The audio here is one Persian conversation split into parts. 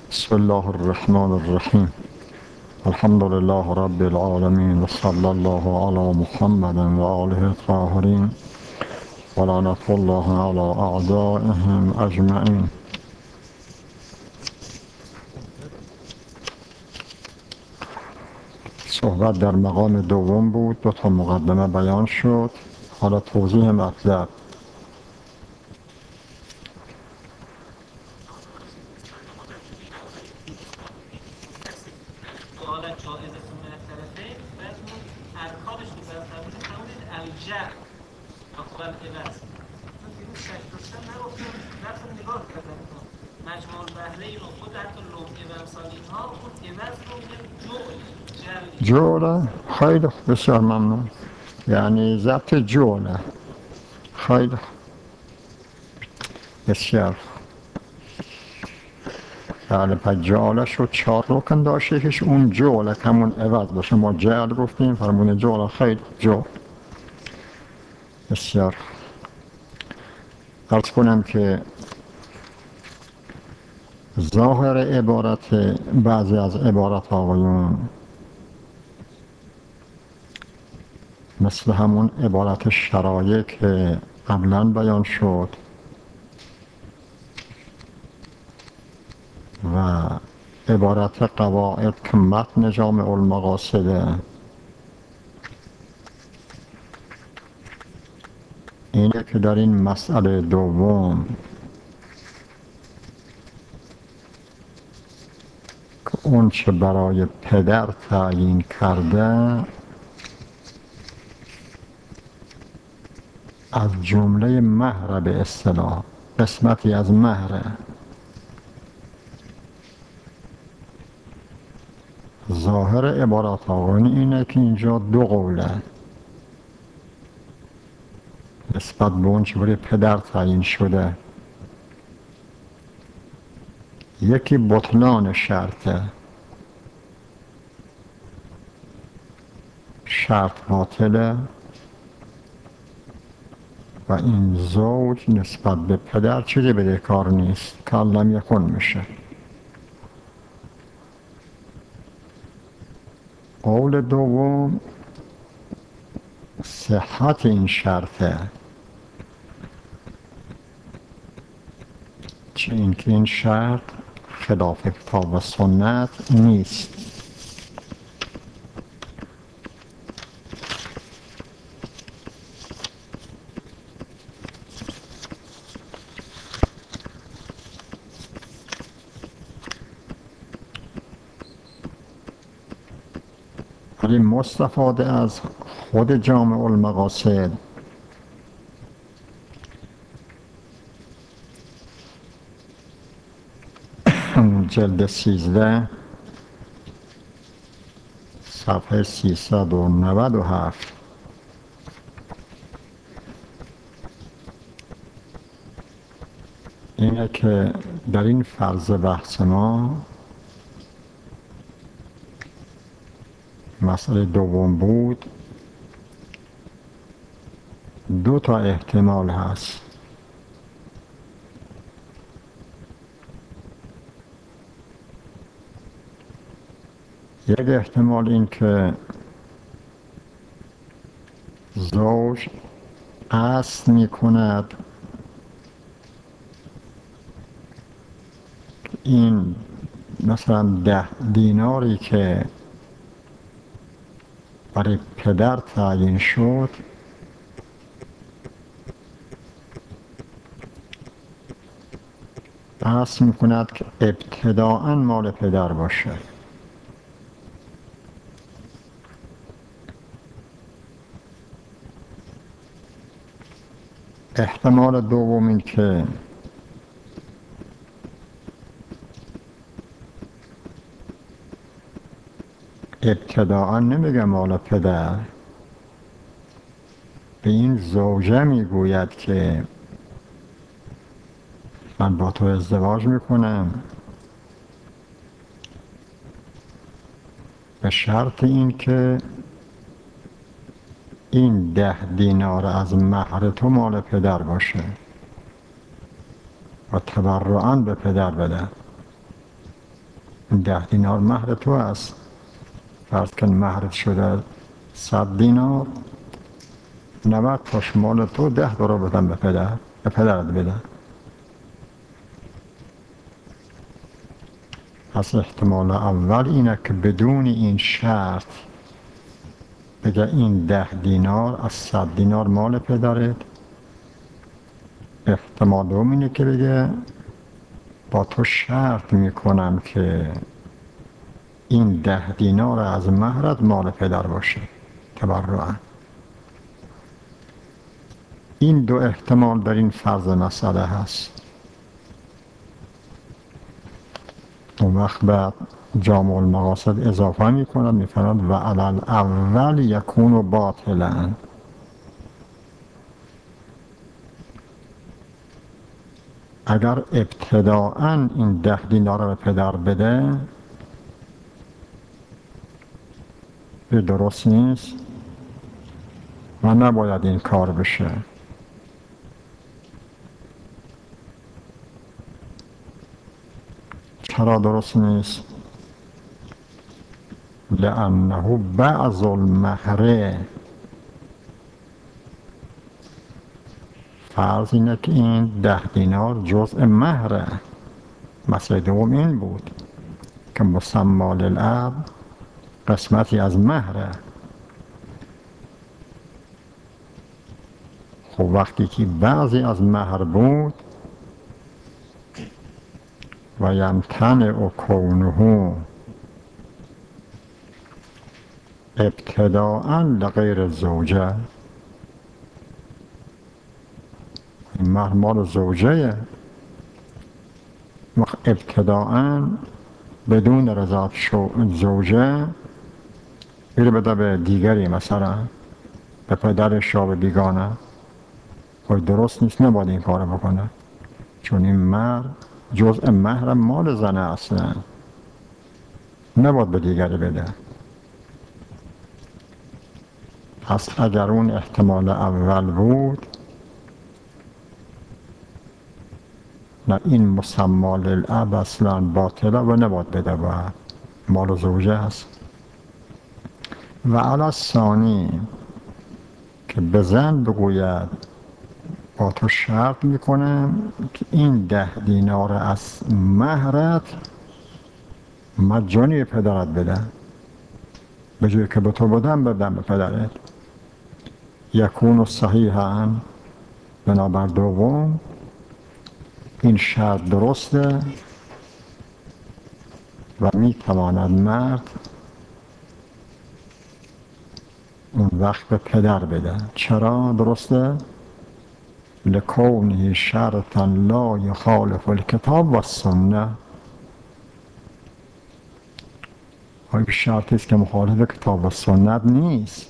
بسم الله الرحمن الرحیم. الحمد لله رب العالمین و صلی الله علی محمد و آله الطاهرین و لعنت الله علی اعدائهم اجمعین. صحبت در مقام دوم بود، دو تا مقدمه بیان شد. حالا توضیح مطلب. جوله خیلی بسیار ممنون. یعنی ضبط جوله خیلی بسیار. بله، پس جعله شد 4 رکن داشته، یکیش اون جعله که همون عوض باشه. ما جعل گفتیم، فرمون جعله خیلی جعل بسیار. عرض کنم که ظاهر عبارت بعضی از عبارت آقایون مثل همون عبارت شرایع که قبلا بیان شد و عبارت قواعد که متن جامع المقاصده، اینه که در این مسئله دوم که اون چه برای پدر تعیین کرده از جمله مهر، به اصطلاح قسمتی از مهره. ظاهر عبارت آقایون اینه که اینجا 2 قوله نسبت به اون چه برای پدر تعیین شده. یکی بطلان شرطه، شرط باطله و این زوج نسبت به پدر چیزی بدهکار نیست، کلم یکن میشه. قول دوم صحت این شرطه، چه اینکه این شرط خلاف کتاب و سنت نیست. ولی مستفاده از خود جامع المقاصد جلد 13 صفحه 397 اینه که در این فرض بحث ما مسئله دوم بود، 2 تا احتمال هست. یک احتمال این که زوج قصد می کند این مثلا 10 دیناری که برای پدر تعیین شد قصد می کند که ابتداءً مال پدر باشه. احتمال دوم این که ابتداءً نمیگه مال پدر، به این زوجه میگوید که من با تو ازدواج میکنم به شرط این که این 10 دینار از مهر تو مال پدر باشه و تبرعاً به پدر بده. این 10 دینار مهر تو است. فرض کن مهرت شده 100 دینار، 90 تاش مال تو، 10 تا رو بدن به پدرت بدن. پس احتمال اول اینه که بدون این شرط بگه این 10 دینار از 100 دینار مال پدرت. احتمال دوم اینه که بگه با تو شرط میکنم که این 10 دینار از مهرت مال پدر باشه تبرعا. این دو احتمال در این فرض مسئله هست. اون وقت بعد جامع المقاصد اضافه میکند، میفرماید و علل اول یکون باطلا. اگر ابتداءً این 10 دینار رو به پدر بده درست نیست و نباید این کار بشه. چرا درست نیست؟ لأنه بعض المهر. فرض اینه که این 10 دینار جزء مهره. مسئله دوم این بود که مسمی للاب قسمتی از مهره. خب وقتی که بعضی از مهر بود و یمتنع کونه ابتداءً لغیر الزوجه، این مهر مال زوجه، ابتداءً بدون رضایت زوجه میره بده به دیگری، مثلا به پدرش یا به بیگانه. خب درست نیست، نباید این کار بکنه، چون این مهر جزء مهر مال زنه اصلا، نباید به دیگری بده. پس اگر اون احتمال اول بود، نه این مسمی للاب اصلا باطله و نباید بده و مال زوجه هست. و علی الثانی که به زن بگوید با تو شرط میکنم که این 10 دینار از مهرت مجانی به پدرت بدن، به جایی که به تو بدن به پدرت. یکون صحیحاً، بنابر دوم این شرط درسته و میتواند مرد اون وقت به پدر بده. چرا درسته؟ لکونه شرطا لا یخالف الکتاب و السنه. این شرطی است که مخالف کتاب و سنت نیست.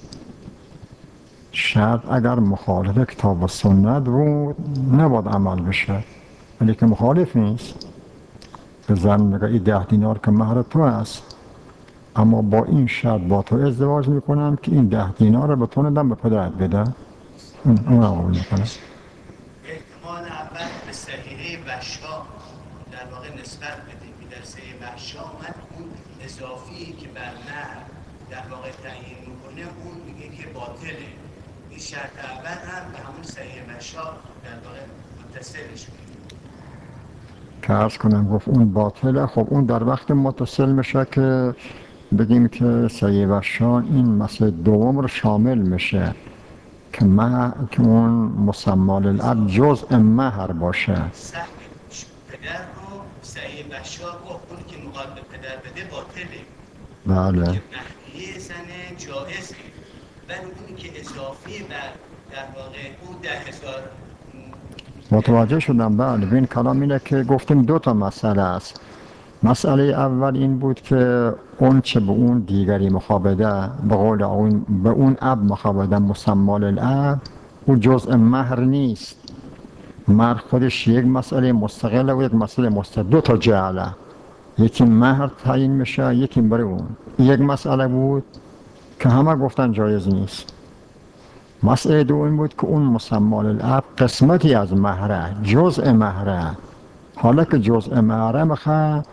شرط اگر مخالف کتاب و سنت بود نباید عمل بشه، ولی که مخالف نیست. به زن میگه این 10 دینار که مهر تو است، اما با این شرط با تو ازدواج میکنم که این 10 دینار رو به تو ندم، به پدرت بده. اون قبول میکنه. احتمال اول به صحیحه وشا در واقع نسبت بدیم که در صحیحه وشا من اون اضافی که بر مهر در واقع تعیین میکنه اون میگه که باطله. این شرط اول هم به همون صحیحه وشا در واقع متصلش کنیم که عرض کنم گفت اون باطله. خب اون در وقت متصل میشه که بگیم که صحیحه وشا این مسئله دوم رو شامل میشه که اون مسمی للاب جزء مهر باشه. صحیح پدر رو صحیح بشا گفت اون که مقابل به پدر بده باطله، بله، که مهریه زنه جائزه، ولی اونی که اضافی بر در واقع اون 10,000 متوجه شدم. بله، این کلام اینه که گفتیم 2 تا مسئله است. مسئله اول این بود که اون چه به اون دیگری مخابده، به قول اون به اون اب مخابده مسمی للاب، اون جزء مهر نیست. مهر خودش یک مسئله مستقله و یک مسئله مستقل، 2 تا جعله، یکی مهر تعیین میشه، یکی برای اون. یک مسئله بود که همه گفتن جایز نیست. مسئله دوم بود که اون مسمی للاب قسمتی از مهره، جزء مهره. حالا که جزء مهره میخواه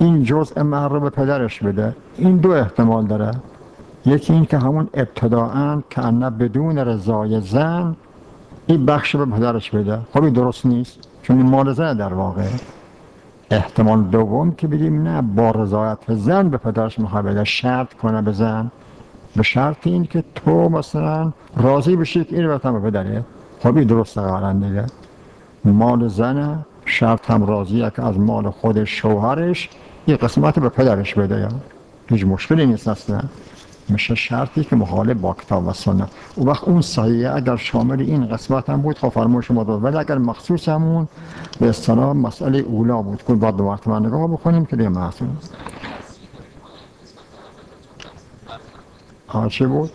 این جزء مهر رو به پدرش بده. این دو احتمال داره، یکی این که همون ابتداعاً که نه بدون رضای زن این بخش به پدرش بده. خب این درست نیست، چون این مال زن در واقع. احتمال دوم که بگیم نه، با رضایت زن به پدرش میخواد بده، شرط کنه به زن، به شرط این که تو مثلا راضی بشی که این رو به پدره. خب این درست قرارن دیگه، مال زن شرط هم راضیه که از مال خود شوهرش یه قسمت به پدرش بده، یا هیچ مشکلی نیست اصلا، میشه شرطی که مخالف با کتاب و سنت. و وقت اون صحیحه اگر شامل این قسمت هم بود خب فرمایش ما داد، ولی اگر مخصوص همون به اصطلاح مسئله اولا بود که بعد دوباره من نگاه بکنیم که دیگه محصول چی بود؟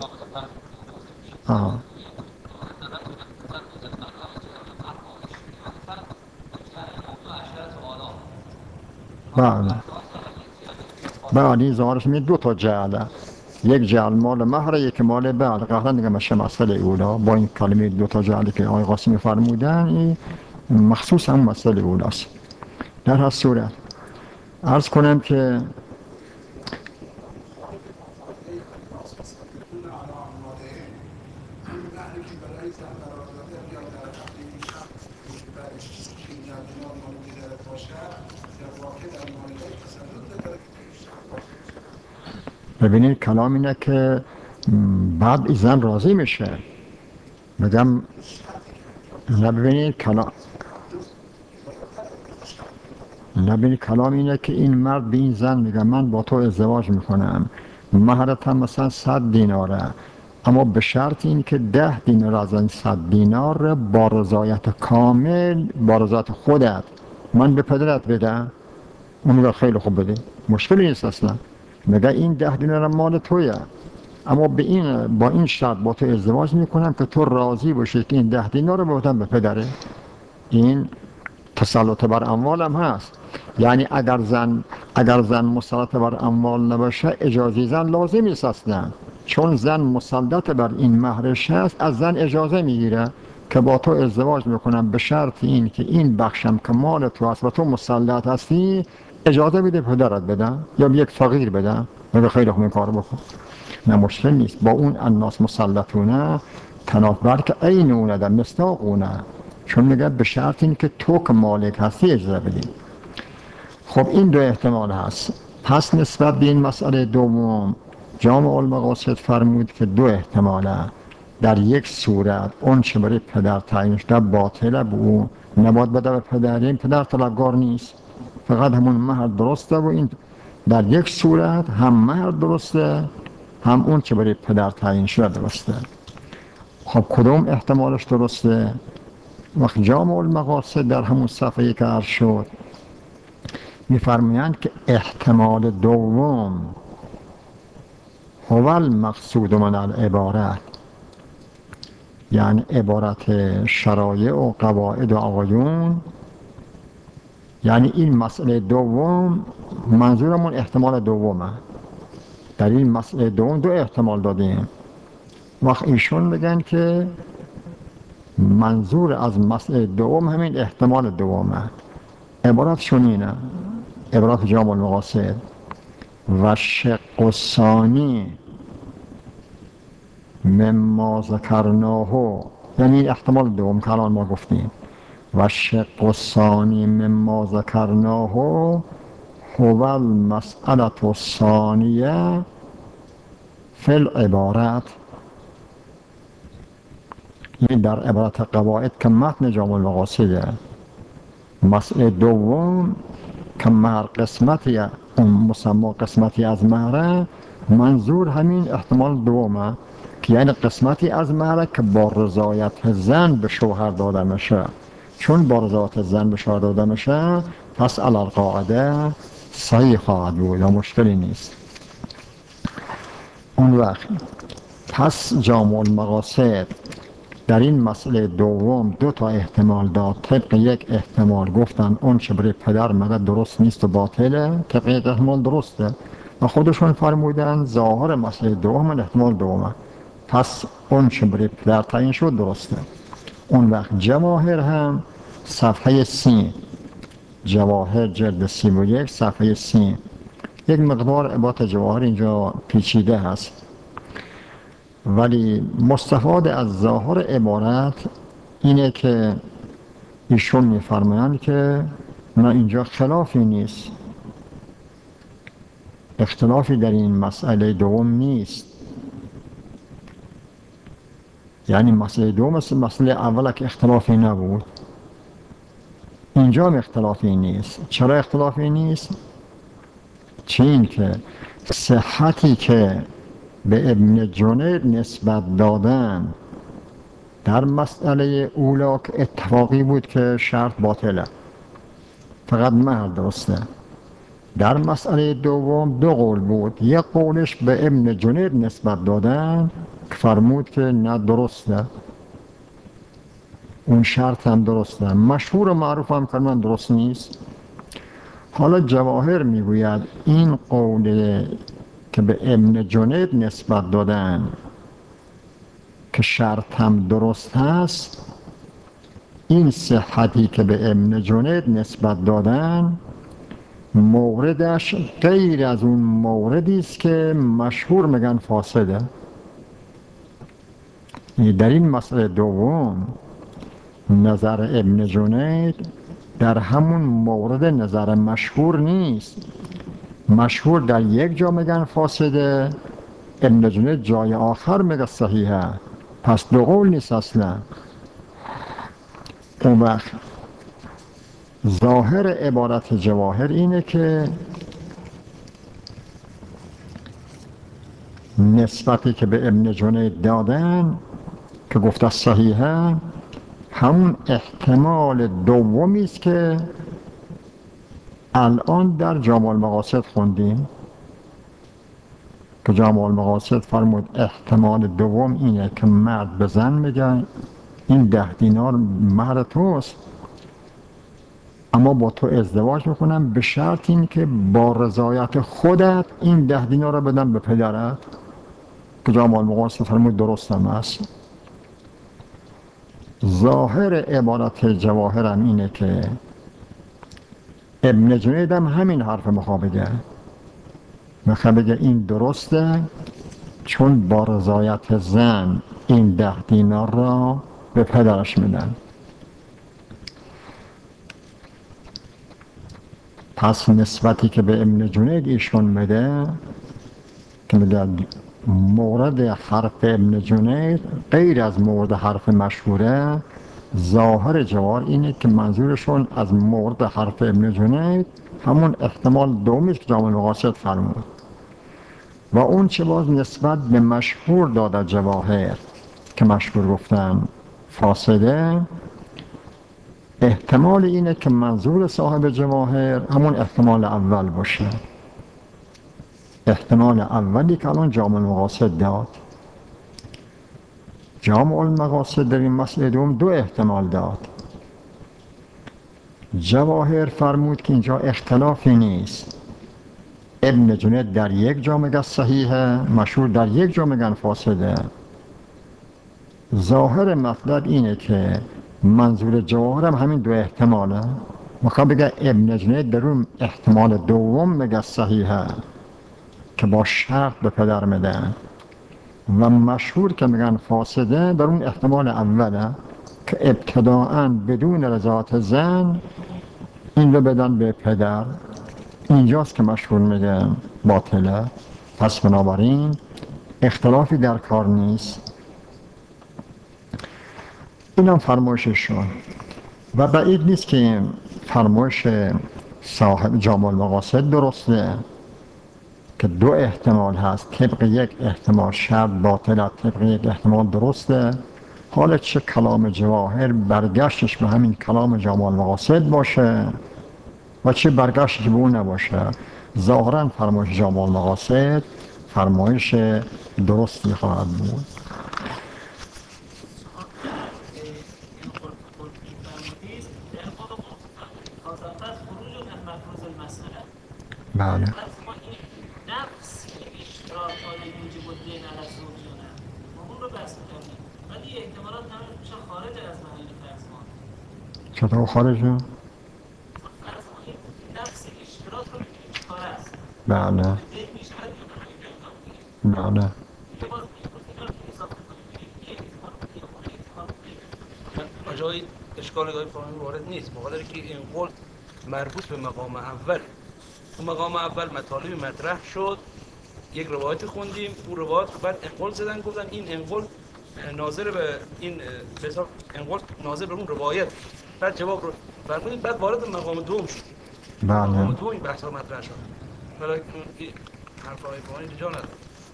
بعد این ظاهرش می دو تا جعله، یک جعل مال مهر، یک مال بعد. قهرن دیگه مشه مسئله اولا با این کلمه دو تا جعلی که آقای قاسمی فرمودن، این مخصوص هم مسئله اولاست. در هر صورت عرض کنم که ببینید کلام اینه که بعد این زن راضی میشه. بگم نبینید کلام اینه که این مرد به این زن میگه من با تو ازدواج میکنم، مهرت هم مثلا 100 دیناره، اما به شرط این که 10 دینار از این 100 دینار با رضایت کامل، با رضایت خودت من به پدرت بدم. اون میگه خیلی خوب بده، مشکلی نیست اصلا. میگه این 10 دینار مال تویه، اما با این شرط با تو ازدواج میکنم که تو راضی باشی که این 10 دینار رو بدم به پدره. این تسلط بر اموال هم هست، یعنی اگر زن مسلط بر اموال نباشه اجازه زن لازم نیست اصلا، چون زن مسلط بر این مهرش هست، از زن اجازه میگیره که با تو ازدواج میکنم به شرط این که این بخشم که مال تو هست و تو مسلط هستی اجازه بده پدرت بدم یا یک فقیر بدم. میگه خیلی خوب این کار بکن، نه مشکل نیست. با اون الناس مسلطونه تنافر که عین اونه در مصداقونه، چون میگه به شرط این که تو که مالک هستی اجازه بدی. خب این دو احتمال هست. پس نسبت به این مسئله دوم جامع المقاصد فرمود که دو احتماله. در یک صورت اون چه برای پدر تعیین شده باطله، به اون نباید بده به پدر، این پدر طلبگار نیست، فقط همون مهر درسته. و این در یک صورت هم مهر درسته هم اون چه برای پدر تعیین شده درسته. خب کدوم احتمالش درسته؟ وقت جامع المقاصد در همون صفحه که عرض شد میفرمایند که احتمال دوم هو المقصود من العبارت، یعنی عبارت شرایع و قواعد و آیون، یعنی این مسئله دوم منظورمون احتمال دومه. در این مسئله دوم دو احتمال دادیم. وقت ایشون میگن که منظور از مسئله دوم همین احتمال دومه. عبارتشون اینه، عبارت جامع المقاصد و شق الثانی مما ذکرناه، یعنی احتمال دوم که الان ما گفتیم، و شق الثانی مما ذکرناه هو المسئله الثانیه فی العبارت، این در عبارت قواعد که متن جامع المقاصده. مسئله دوم که مهر قسمتی مسمى قسمتی از مهره، منظور همین احتمال دومه که یعنی قسمتی از مهره که با رضایت زن به شوهر داده میشه. چون با رضایت زن به شوهر داده میشه پس علی القاعده صحیح خواهد بود و مشکلی نیست. اون وقت پس جامع المقاصد در این مسئله دوم دو تا احتمال داد. طبق یک احتمال گفتن اون چه برای پدر مگه درست نیست و باطله، طبق یک احتمال درسته و خودشون فرمودن ظاهر مسئله دوم احتمال دومه، پس اون چه برای پدر تعیین شد درسته. اون وقت جواهر هم صفحه 30 جواهر جلد 31 صفحه 30. یک مقدار عبارت جواهر اینجا پیچیده هست، ولی مستفاد از ظاهر عبارت اینه که ایشون میفرمایند که نه، اینجا خلافی نیست، اختلافی در این مسئله دوم نیست. یعنی مسئله دوم مثل مسئله اول که اختلافی نبود، اینجا هم اختلافی نیست. چرا اختلافی نیست؟ چه این که صحتی که به ابن جنید نسبت دادن در مسئله اولا که اتفاقی بود که شرط باطله، فقط مهر درسته. در مسئله دوم دو قول بود، یک قولش به ابن جنید نسبت دادن که فرمود که نه درسته، اون شرط هم درسته، مشهور و معروف هم که من درست نیست. حالا جواهر میگوید این قول که به ابن جنید نسبت دادن که شرط هم درست هست، این صحتی که به ابن جنید نسبت دادن موردش غیر از اون موردی است که مشهور میگن فاسده. در این مسئله دوم نظر ابن جنید در همون مورد نظر مشهور نیست. مشهور در یک جا میگن فاسده، ابن جنید جای آخر میگه صحیحه، پس دو قول نیست اصلا. اون وقت ظاهر عبارت جواهر اینه که نسبتی که به ابن جنید دادن که گفته صحیحه همون احتمال دومی است که الان در جامع المقاصد خوندیم که جامع المقاصد فرمود احتمال دوم اینه که مرد به زن میگه این 10 دینار مهر توست، اما با تو ازدواج میکنم به شرط این که با رضایت خودت این 10 دینار رو بدم به پدرت، که جامع المقاصد فرمود درست هم است. ظاهر عبارت جواهر هم اینه که ابن جنید هم همین حرف میخواه بگه این درسته چون با رضایت زن این 10 دینار را به پدرش میدن. پس نسبتی که به ابن جنید ایشون میده که میگه مورد حرف ابن جنید غیر از مورد حرف مشهوره، ظاهر جوار اینه که منظورشون از مورد حرف ابن جنید همون احتمال دومیست که جامع المقاصد فرمود و اون چه باز نسبت به مشهور داده جواهر که مشهور گفتن فاسده، احتمال اینه که منظور صاحب جواهر همون احتمال اول باشه، احتمال اولی که الان جامع المقاصد داد. جامع المقاصد در این مسئله دوم دو احتمال داد. جواهر فرمود که اینجا اختلافی نیست، ابن جنید در یک جا میگه صحیحه، مشهور در یک جا میگن فاسده. ظاهر مطلب اینه که منظور جواهر هم همین دو احتماله، میخواد بگه ابن جنید در اون احتمال دوم میگه صحیحه که با شرط به پدر میدن و مشهور که میگن فاسده در اون احتمال اوله که ابتداعاً بدون رضایت زن این رو بدن به پدر، اینجاست که مشهور میگن باطله. پس بنابراین اختلافی در کار نیست. اینم فرمایششون و بعید نیست که این فرمایش صاحب جامع المقاصد درسته که دو احتمال هست، طبق یک احتمال شرط باطله، طبق یک احتمال درسته. حالا چه کلام جواهر برگشتش به همین کلام جامع المقاصد باشه و چه برگشتش به اون نباشه، ظاهرا فرمایش جامع المقاصد فرمایش درستی خواهد بود. بله. چطور خارجه؟ بله بله جای اشکال گاهی فاهمی وارد نیست، مقداری که این قول مربوط به مقام اول. تو مقام اول مطالبی مطرح شد، یک روایت خوندیم، اون روایت بعد انقل زدن، گفتن این انقل ناظر به این انقل ناظر به اون روایت، بعد جواب رو فرمودیم، بعد وارد مقام دوم شد. مقام دوم این بحث ها مطرح شد، ولی حرف های فاهمی جا نداره.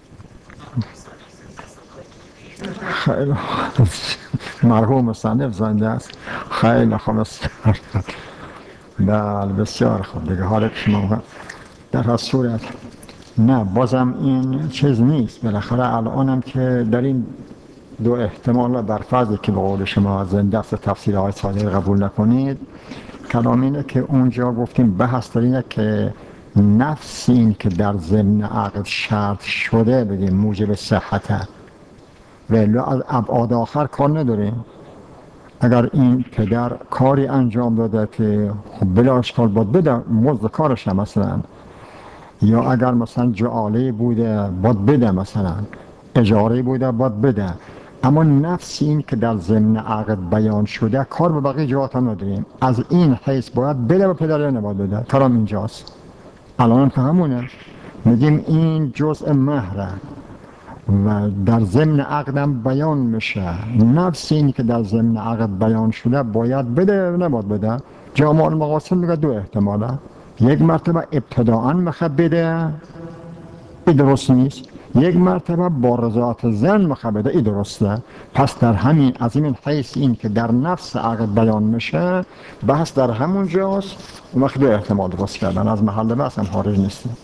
خیلی مرحوم مصنف زنده است. خیلی خوب است. بله بسیار خوب دیگه. حالا شما در هر صورت نه بازم این چیز نیست. بالاخره الانم که در این دو احتمال بر فرضی که به قول شما زنده است تفسیر های صادق قبول نکنید، کلام اینه که اونجا گفتیم بحث در اینه که نفس این که در ضمن عقد شرط شده بگیم موجب صحته، ولی از ابعاد آخر کار نداریم. اگر این پدر کاری انجام داده که خب بلا اشکال باید بده مزد کارش هم مثلا، یا اگر مثلا جعاله بوده باید بده، مثلا اجاره بوده باید بده، اما نفس این که در ضمن عقد بیان شده کار به بقیه جهات هم نداریم. از این حیث باید بده و پدر یا نباید بده. کلام اینجاست. الان هم که همونه، میگیم این جزء مهره و در ضمن عقدم بیان میشه. نفس این که در ضمن عقد بیان شده باید بده و نباید بده. جامع المقاصد میگه دو احتماله، یک مرتبه ابتداءً میخواد بده، این درست نیست، یک مرتبه با رضایت زن میخواد بده، این درسته. پس در همین از این حیث این که در نفس عقد بیان میشه بحث در همون جاست. اون وقت دو احتمال درست کردن، از محل بحث هم خارج نیستیم.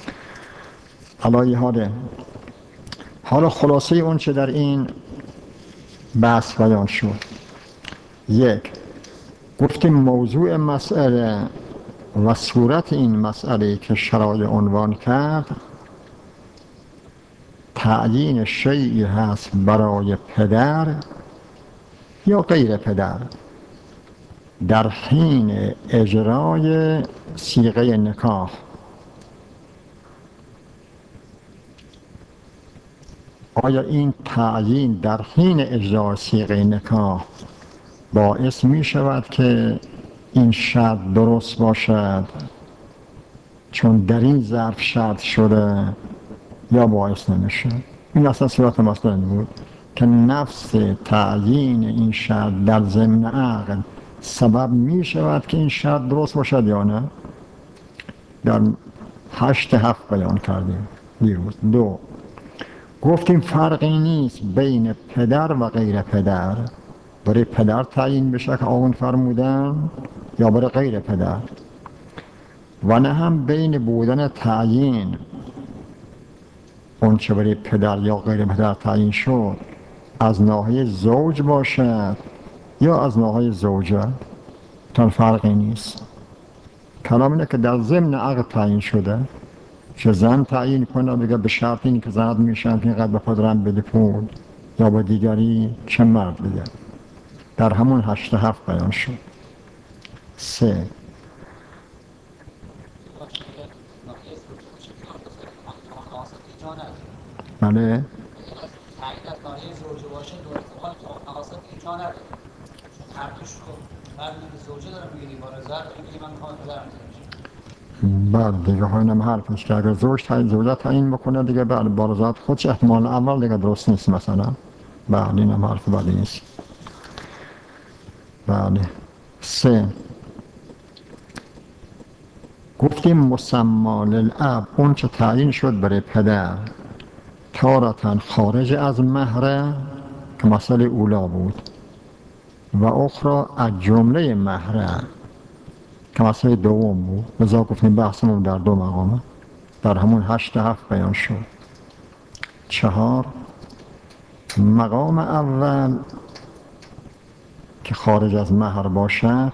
حالا خلاصه اون چه در این بحث بیان شد، یک گفتیم موضوع مسئله و صورت این مسئله که شرایع عنوان کرد تعیین شیئی هست برای پدر یا غیر پدر در حین اجرای صیغه نکاح. آیا این تعیین در حین اجرای صیغه نکاح باعث می شود که این شرط درست باشد چون در این ظرف شرط شده، یا باعث نمیشه؟ این اصلا صورت مسئله بود که نفس تعیین این شرط در ضمن عقد سبب می شود که این شرط درست باشد یا نه. در 8-7 بیان کردیم دیروز. دو گفتیم فرقی نیست بین پدر و غیر پدر، برای پدر تعیین بشه که آقون فرمودن یا برای غیر پدر، و نه هم بین بودن تعیین اون چه برای پدر یا غیر پدر تعیین شد از ناحیه زوج باشد یا از ناحیه زوجه، تا فرقی نیست. کلام اینه که در ضمن عقد تعیین شده، چه زن تعیین کنه بگه به شرط این که زنت میشن که اینقدر به پدرم بده پول، یا با دیگری چه مرد بده. در همون 8-7 بیان شد. 3 بله بعد دیگه ها اینم حرفش که اگر زوجه تعیین بکنه دیگه بعد بارزات خودش احتمال اول دیگه درست نیست مثلا. بعد اینم حرف بعدی نیست. بله. 3 گفتیم مسمی للاب اون چه تعیین شد برای پدر تارتاً خارج از مهره که مسئله اولا بود، و اخرى از جمله مهره که مسئله دوم بود. لذا گفتیم بحثمون در دو مقامه، در همون 8-7 بیان شد. 4 مقام اول که خارج از مهر باشد،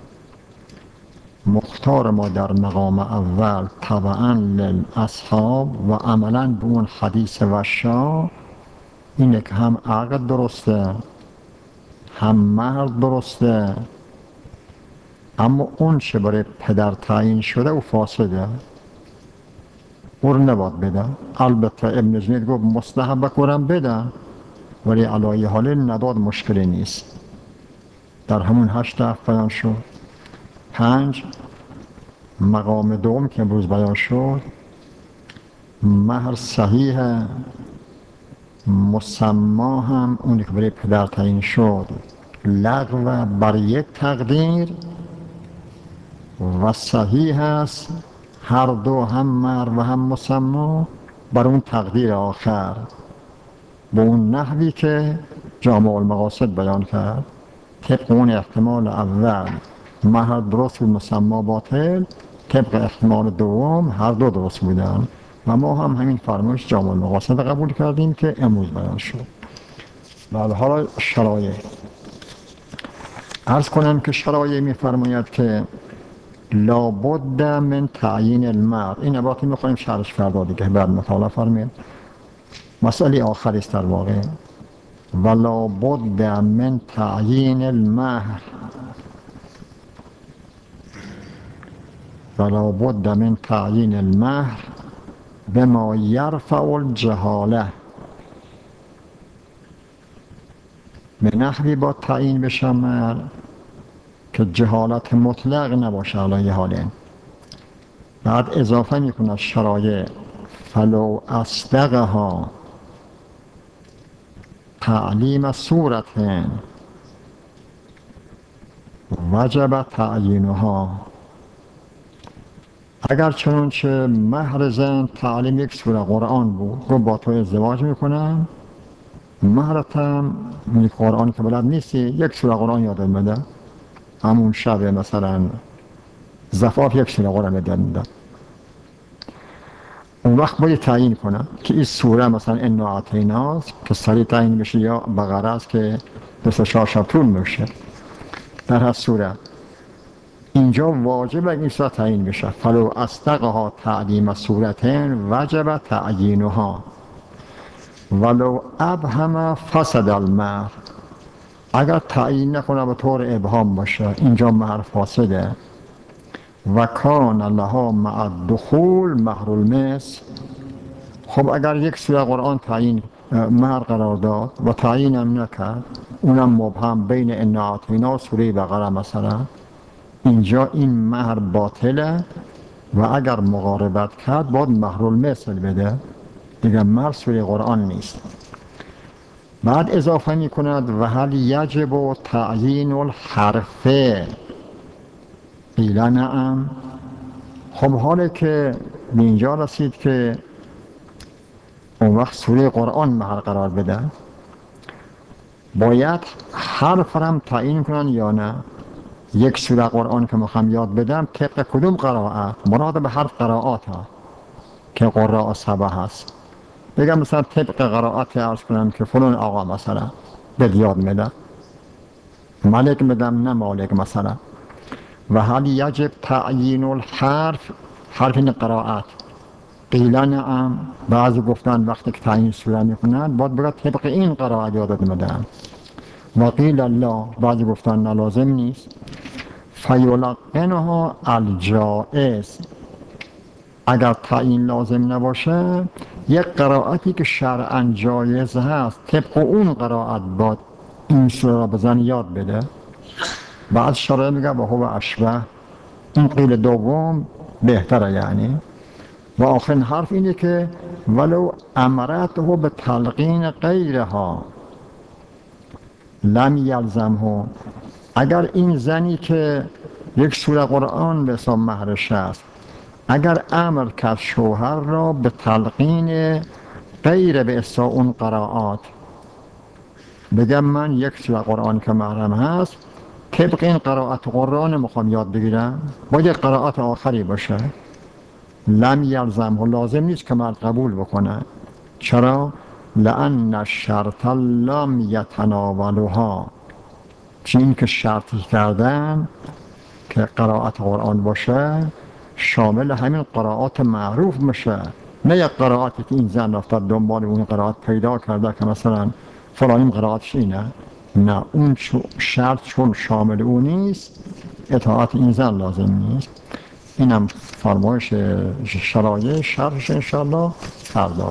مختار ما در مقام اول طبعاً للاصحاب و عملاً به اون حدیث وشا اینه که هم عقد درسته هم مهر درسته، اما اون چه برای پدر تعیین شده و فاسده. او رو نباید بدن. البته ابن جنید گفت مستحب کنم بدن، ولی علای حال نداد مشکلی نیست. در همون 8 بیان شد. 5 مقام دوم که امروز بیان شد، مهر صحیح مسما هم اونی که برای پدر تعیین شد لغو بر یک تقدیر و صحیح است هر دو، هم مهر و هم مسما، بر اون تقدیر آخر به اون نحوی که جامع المقاصد بیان کرد. طبق اون احتمال اول مهر درست و مسما باطل، طبق احتمال دوم هر دو درست بودن و ما هم همین فرمایش جامع المقاصد قبول کردیم که امروز بیان شد. بله، حالا شرایع عرض کنم که شرایع می‌فرماید که لابد من تعیین المهر. این عبارتی می‌خوایم شرحش فردا دیگه بعد مطالعه فرمایید. مسئله آخری است در واقع. و لابد من تعیین المهر، و لابد من تعیین المهر بما یرفع الجهاله، به نحوی با تعیین بشه مهر که جهالت مطلق نباشه علیه حالین. بعد اضافه میکنه شرایع فلو اصدقها تعلیم صورت وجب تعیینها. اگر چنانچه مهر زن تعلیم یک سوره قرآن بود، گفت با تو ازدواج میکنم، مهرتم یک قرآن که بلد نیستی یک سوره قرآن یادت بده، همون شب مثلا زفاف یک سوره قرآن یادت بده. اون وقت باید تعیین کنم که این سوره مثلا انا اعطیناست که سریع تعیین بشه، یا بقره است که 24 شب طول میشه. در هر سوره اینجا واجب این سوره تعیین بشه. فلو اصدقها تعلیم سورتین وجب تعیینها ولو ابهم فسد المهر. اگر تعیین نکنه به طور ابهام باشه، اینجا مهر فاسده. و کان لها مع الدخول مهر المثل. خب اگر یک سوره قرآن تعیین مهر قرار داد و تعیین هم نکرد، اونم مبهم بین انا اعطینا و سوره بقره مثلا، اینجا این مهر باطله و اگر مقاربت کرد باید مهر المثل بده دیگه، مهر سوره قرآن نیست. بعد اضافه می کند و هل یجب تعیین الحرفه قیل نعم. خب حاله که به اینجا رسید که اون وقت سوره قرآن مهر قرار بده، باید حرف هم تعیین کنن یا نه؟ یک سوره قرآن که میخوام یاد بدم طبق کدوم قرائت؟ مراد به حرف قرائات ها که قراء 7 هست. بگم مثلا طبق قرائت عرض کنم که فلان آقا مثلا بد یاد میده، مالک بدم نه مالک مثلا. و هل یجب تعیین الحرف، حرف این قرائت؟ قیل نعم. بعضی گفتن وقتی که تعیین سوره میکنند باید بگه طبق این قرائت یادت میدن. و قیل الله، بعضی گفتن نه لازم نیست. فیلقنها الجائز. اگر تعیین لازم نباشه، یک قرائتی که شرعاً جایز هست طبق اون قرائت باید این سوره را بزن یاد بده. بعد شرع میگه و هو اشبه، این قیل دوم بهتره یعنی. و آخرین حرف اینه که ولو امرته به تلقین غیرها لم یلزمه. اگر این زنی که یک سوره قرآن به حساب مهرش است، اگر امر کرد شوهر را به تلقین غیر به حساب اون قرائات، بگم من یک سوره قرآن که محرم هست طبق این قرائت قرآن میخوام یاد بگیرم، باید یک قرائت آخری باشه، لم یلزم، لازم نیست که مرد قبول بکنه. چرا؟ لأن الشرط لم یتناولها، چون که شرطی کردن که قرائت قرآن باشه شامل همین قرائات معروف میشه، نه یک قرائاتی که این زن رفته دنبال اون قرائت پیدا کرده که مثلا فلانیم قرائتش اینه، نه، اون شرط چون شامل اون نیست اطاعت این زن لازم نیست. اینم فرمایش شرایع شرحش انشاءالله فردا